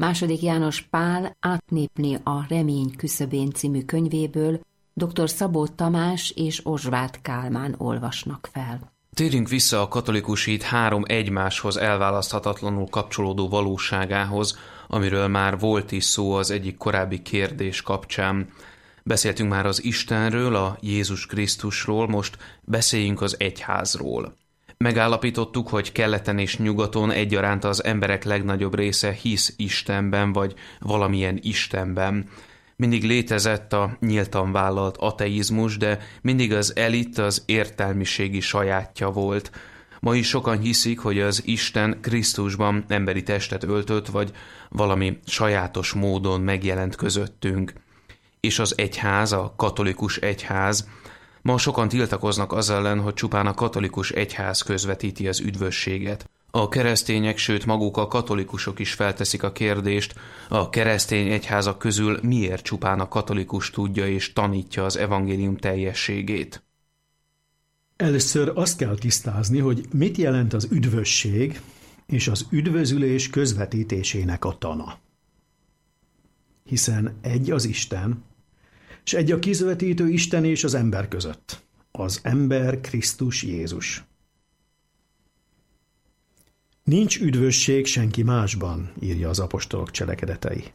II. János Pál Átnépni a remény küszöbén című könyvéből dr. Szabó Tamás és Ozsvát Kálmán olvasnak fel. Térjünk vissza a katolikus hit három egymáshoz elválaszthatatlanul kapcsolódó valóságához, amiről már volt is szó az egyik korábbi kérdés kapcsán. Beszéltünk már az Istenről, a Jézus Krisztusról, most beszéljünk az egyházról. Megállapítottuk, hogy keleten és nyugaton egyaránt az emberek legnagyobb része hisz Istenben, vagy valamilyen Istenben. Mindig létezett a nyíltan vállalt ateizmus, de mindig az elit az értelmiségi sajátja volt. Ma is sokan hiszik, hogy az Isten Krisztusban emberi testet öltött, vagy valami sajátos módon megjelent közöttünk. És az egyház, a katolikus egyház, ma sokan tiltakoznak az ellen, hogy csupán a katolikus egyház közvetíti az üdvösséget. A keresztények, sőt maguk a katolikusok is felteszik a kérdést, a keresztény egyházak közül miért csupán a katolikus tudja és tanítja az evangélium teljességét? Először azt kell tisztázni, hogy mit jelent az üdvösség és az üdvözülés közvetítésének a tana. Hiszen egy az Isten, és egy a közvetítő Isten és az ember között. Az ember Krisztus Jézus. Nincs üdvösség senki másban, írja az apostolok Cselekedetei.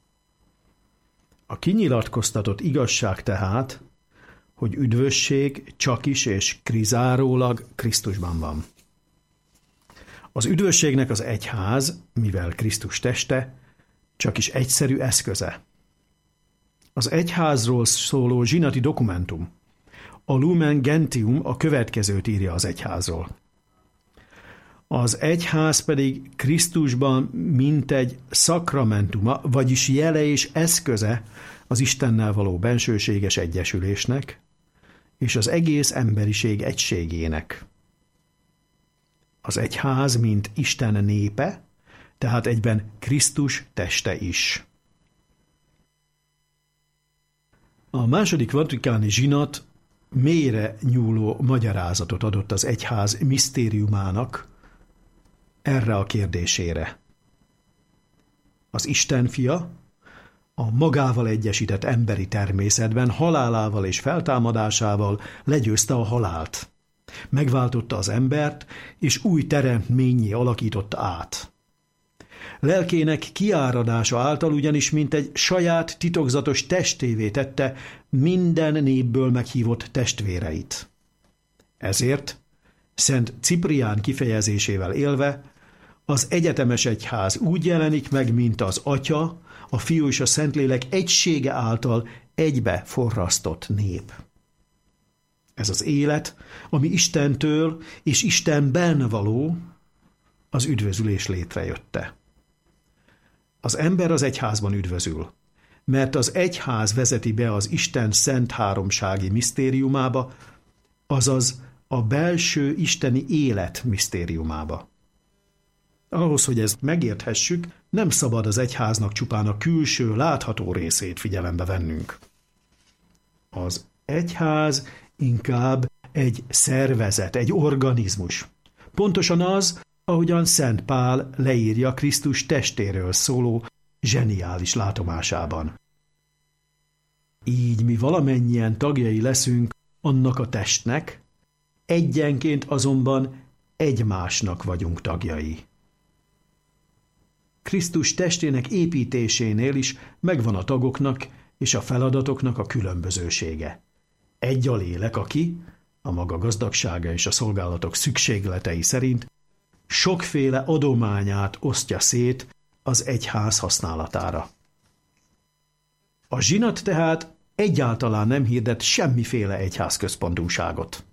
A kinyilatkoztatott igazság tehát, hogy üdvösség csakis és kizárólag Krisztusban van. Az üdvösségnek az egyház, mivel Krisztus teste, csakis egyszerű eszköze. Az egyházról szóló zsinati dokumentum, a Lumen Gentium a következőt írja az egyházról. Az egyház pedig Krisztusban mintegy szakramentuma, vagyis jele és eszköze az Istennel való bensőséges egyesülésnek, és az egész emberiség egységének. Az egyház, mint Isten népe, tehát egyben Krisztus teste is. A II. Vatikáni zsinat mélyre nyúló magyarázatot adott az egyház misztériumának erre a kérdésére. Az Isten fia a magával egyesített emberi természetben halálával és feltámadásával legyőzte a halált. Megváltotta az embert, és új teremtménnyé alakította át. Lelkének kiáradása által ugyanis mint egy saját titokzatos testévé tette minden népből meghívott testvéreit. Ezért Szent Ciprián kifejezésével élve az egyetemes egyház úgy jelenik meg, mint az Atya, a Fiú és a Szentlélek egysége által egybe forrasztott nép. Ez az élet, ami Istentől és Istenben való, az üdvözülés létrejötte. Az ember az egyházban üdvözül, mert az egyház vezeti be az Isten szent háromsági misztériumába, azaz a belső isteni élet misztériumába. Ahhoz, hogy ezt megérthessük, nem szabad az egyháznak csupán a külső, látható részét figyelembe vennünk. Az egyház inkább egy szervezet, egy organizmus. Pontosan az, ahogyan Szent Pál leírja Krisztus testéről szóló zseniális látomásában. Így mi valamennyien tagjai leszünk annak a testnek, egyenként azonban egymásnak vagyunk tagjai. Krisztus testének építésénél is megvan a tagoknak és a feladatoknak a különbözősége. Egy a lélek, aki, a maga gazdagsága és a szolgálatok szükségletei szerint sokféle adományát osztja szét az egyház használatára. A zsinat tehát egyáltalán nem hirdet semmiféle egyházközpontúságot.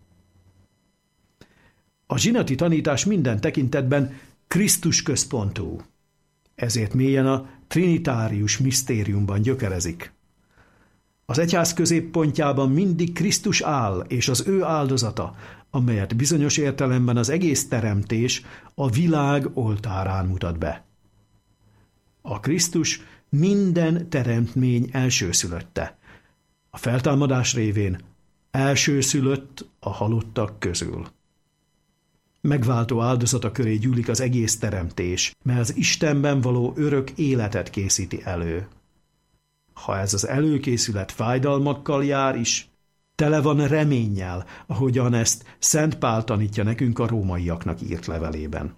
A zsinati tanítás minden tekintetben Krisztus központú, ezért mélyen a trinitárius misztériumban gyökerezik. Az egyház középpontjában mindig Krisztus áll, és az ő áldozata, amelyet bizonyos értelemben az egész teremtés a világ oltárán mutat be. A Krisztus minden teremtmény elsőszülötte, a feltámadás révén elsőszülött a halottak közül. Megváltó áldozata köré gyűlik az egész teremtés, mert az Istenben való örök életet készíti elő. Ha ez az előkészület fájdalmakkal jár is, tele van reménnyel, ahogyan ezt Szent Pál tanítja nekünk a rómaiaknak írt levelében.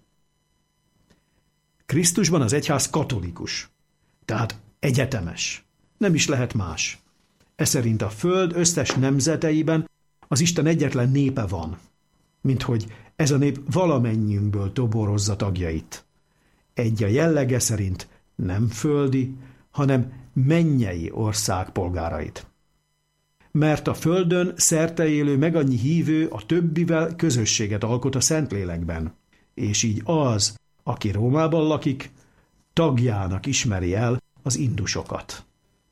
Krisztusban az egyház katolikus, tehát egyetemes. Nem is lehet más. Eszerint a föld összes nemzeteiben az Isten egyetlen népe van, minthogy ez a nép valamennyiünkből toborozza tagjait. Egy a jellege szerint nem földi, hanem mennyei ország polgárait. Mert a földön szerte élő megannyi hívő a többivel közösséget alkot a Szentlélekben, és így az, aki Rómában lakik, tagjának ismeri el az indusokat.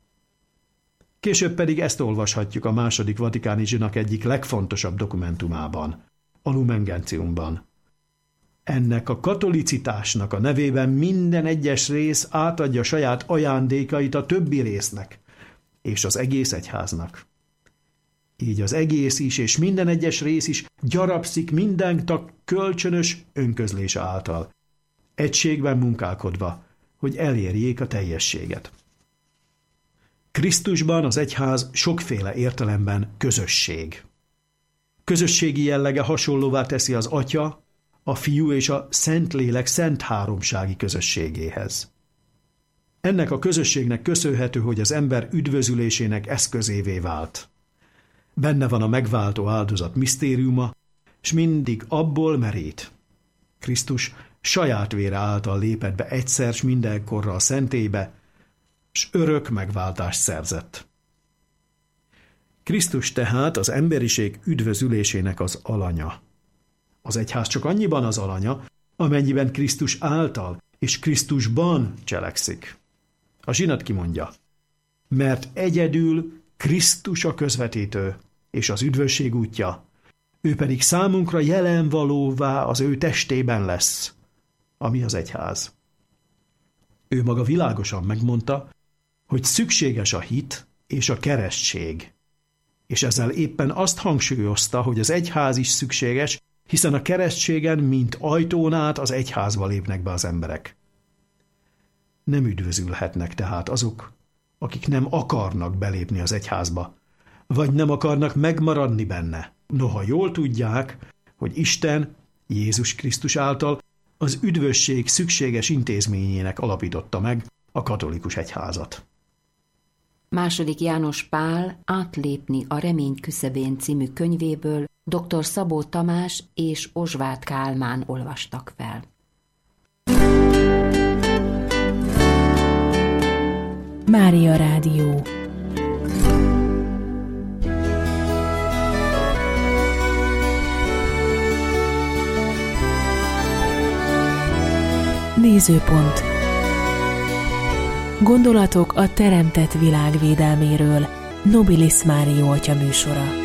Később pedig ezt olvashatjuk a II. Vatikáni zsinat egyik legfontosabb dokumentumában, a Lumen Gentiumban. Ennek a katolicitásnak a nevében minden egyes rész átadja saját ajándékait a többi résznek, és az egész egyháznak. Így az egész is, és minden egyes rész is gyarapszik minden tag kölcsönös önközlése által, egységben munkálkodva, hogy elérjék a teljességet. Krisztusban az egyház sokféle értelemben közösség. Közösségi jellege hasonlóvá teszi az Atya, a Fiú és a Szentlélek szent háromsági közösségéhez. Ennek a közösségnek köszönhető, hogy az ember üdvözülésének eszközévé vált. Benne van a megváltó áldozat misztériuma, s mindig abból merít. Krisztus saját vére által lépett be egyszer s mindenkorra a szentélybe, s örök megváltást szerzett. Krisztus tehát az emberiség üdvözülésének az alanya. Az egyház csak annyiban az alanya, amennyiben Krisztus által és Krisztusban cselekszik. A zsinat kimondja, mert egyedül Krisztus a közvetítő és az üdvösség útja, ő pedig számunkra jelenvalóvá az ő testében lesz, ami az egyház. Ő maga világosan megmondta, hogy szükséges a hit és a keresztség, és ezzel éppen azt hangsúlyozta, hogy az egyház is szükséges, hiszen a keresztségen, mint ajtón át az egyházba lépnek be az emberek. Nem üdvözülhetnek tehát azok, akik nem akarnak belépni az egyházba, vagy nem akarnak megmaradni benne. Noha jól tudják, hogy Isten Jézus Krisztus által az üdvösség szükséges intézményének alapította meg a katolikus egyházat. II. János Pál Átlépni a remény küszöbén című könyvéből dr. Szabó Tamás és Ozsvát Kálmán olvastak fel. Mária Rádió. Nézőpont. Gondolatok a teremtett világ védelméről. Nobilis Mário atya műsora.